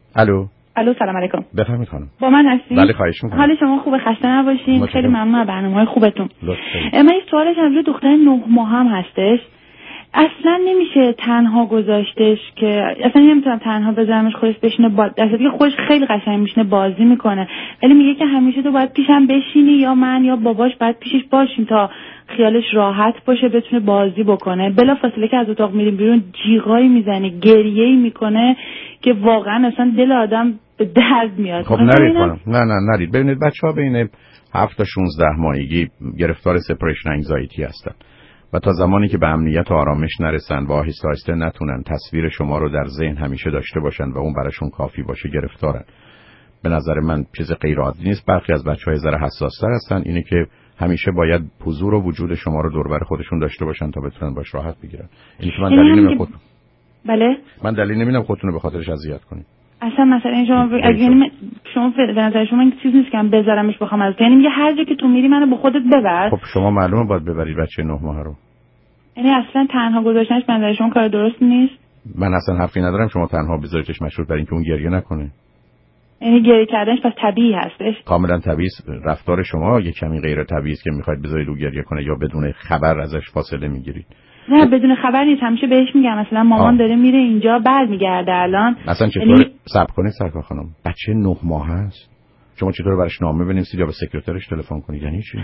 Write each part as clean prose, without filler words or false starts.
الو سلام علیکم. بفرمایید خانم. با من هستین؟ بله خواهش می‌کنم. حال شما خوبه؟ خسته نباشین. خیلی ممنون از برنامه‌های خوبتون. لطفاً. من یه سوالش از روی دختر 9 ماه هم هستش. اصلا نمیشه تنها گذاشتش که اصلا نمیتونم تنها بذارمش خودش بشینه درصدی که خودش خیلی قشنگ میشینه بازی میکنه، ولی میگه که همیشه تو باید پیشم بشینی یا من یا باباش باید پیشش باشیم تا خیالش راحت باشه بتونه بازی بکنه. بلافاصله که از اتاق میریم بیرون جیغایی میزنه، گریه‌ای میکنه که واقعا اصلا دل آدم به درد میاد. خب نرید خانم. نه نرید. ببینید بچه‌ها بین 7 تا 16 ماهگی گرفتار سپریشن انگزایتی هستن و تا زمانی که به امنیت و آرامش نرسن و آهسته آهسته نتونن تصویر شما رو در ذهن همیشه داشته باشن و اون براشون کافی باشه گرفتارن. به نظر من چیز غیر عادی نیست. برخی از بچه‌ها ذره حساس‌تر هستن، اینه که همیشه باید حضور و وجود شما رو دور بر خودشون داشته باشن تا بتونن باش راحت بگیرن. این که من دلیل نمی‌بینم بله من دلیل نمی‌بینم خودتون رو به خاطرش اذیت کنید. اصلا مثلا شما به نظر شما این چیز نیست که من بذارمش بخوام از یعنی میگه هر جا که تو میری منو با خودت ببر. خب شما معلومه باید ببرید بچه 9 ماهه رو. یعنی اصلا تنها گذاشتنش به نظر شما کار درست نیست؟ من اصلا حرفی ندارم شما تنها بذاریدش مشروط بر اینکه اون گریه نکنه. یعنی گریه کردنش پس طبیعی هستش؟ کاملا طبیعی است. رفتار شما یه کمی غیر طبیعی است که میخواید بذارید او گریه کنه یا بدون خبر ازش فاصله میگیرید. نه بدون خبر نیست، همیشه بهش میگم مثلا مامان داره میره اینجا برمیگرده الان. مثلا چطور صبر کنید سرکار خانم، بچه 9 ماهه است، شما چطور براش نامه بنویسید یا به سکرترش تلفن کنید؟ یعنی چی؟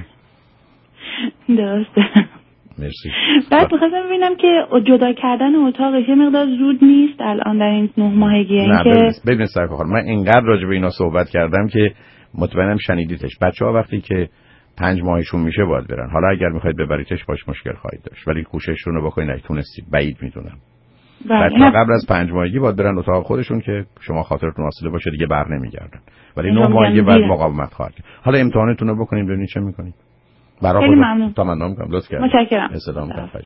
درسته. مرسی. بعد می‌خواستم ببینم که جدا کردن اتاقش یه مقدار زود نیست الان در این 9 ماهگی؟ نه که ببینید سرکار خانم، من اینقدر راجع به اینا صحبت کردم که مطمئنم شنیدیدش. بچه‌ها وقتی که 5 ماهشون میشه باید برن. حالا اگر میخواید ببریدش باش مشکل خواهید داشت، ولی کوششتون رو بکنید. نتونستید بعید میدونم. بچه‌ها قبل از 5 ماهگی باید برن اتاق خودشون که شما خاطرتون واصله باشه دیگه بر نمیگردن. ولی 9 ماهگی بعد مقاومت خواهد کرد. حالا امتحانتون رو بکنید ببینید چه میکنید. برای خودم تمام میکنم. لطف کردید. متشکرم. سلام.